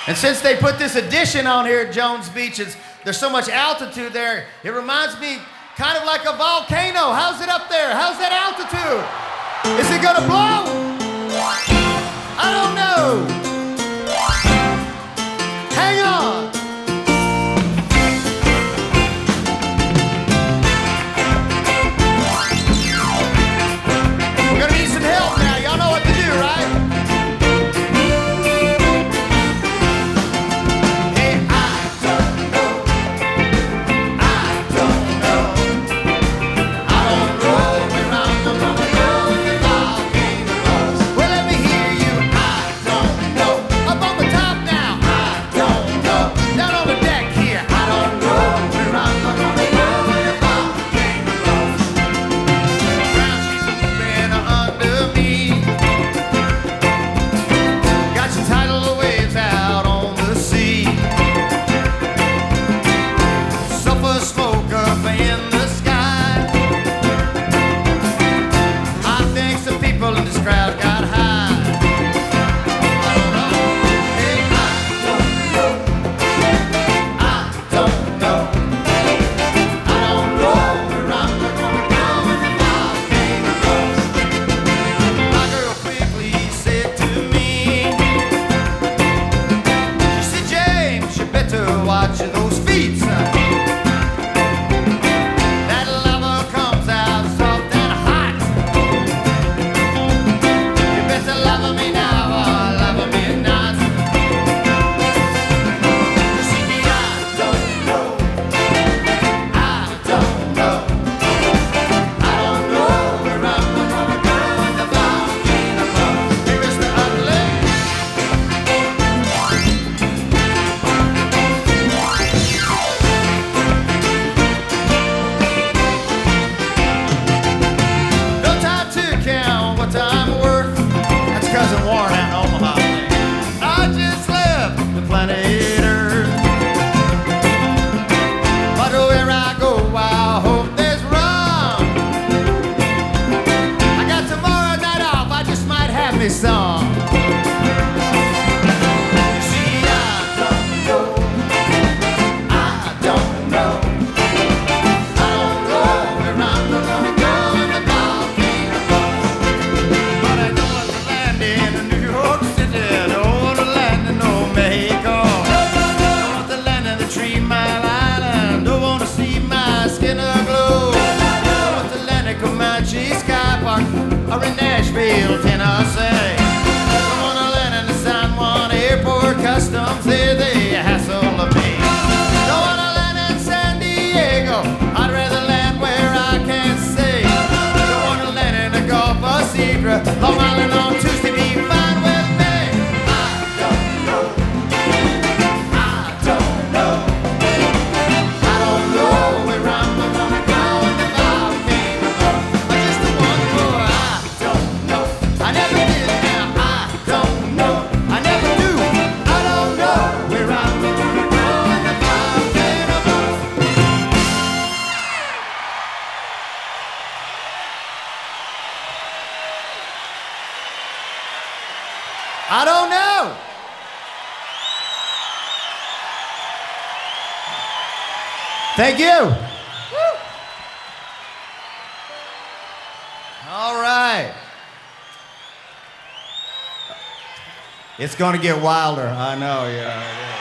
And since they put this addition on here at Jones Beach, there's so much altitude there, it reminds me kind of like a volcano. How's it up there? How's that altitude? Is it gonna blow? I don't know. Hang on. We're gonna need some help now. Y'all know what to do, right? Or in Nashville, Tennessee. Don't wanna land in the San Juan Airport Customs, there they hassle me. Don't wanna land in San Diego, I'd rather land where I can see. Don't wanna land in the Gulf of Sidra, Long Island on Tuesday, be fine with me. I don't know. I don't know. I don't know where I'm gonna go in the volcano. I'm just a one boy. I never did now, I don't know, I never do, I don't know where I'm gonna go in the volcano. I don't know. Thank you. Woo. All right. It's gonna get wilder, I know, yeah.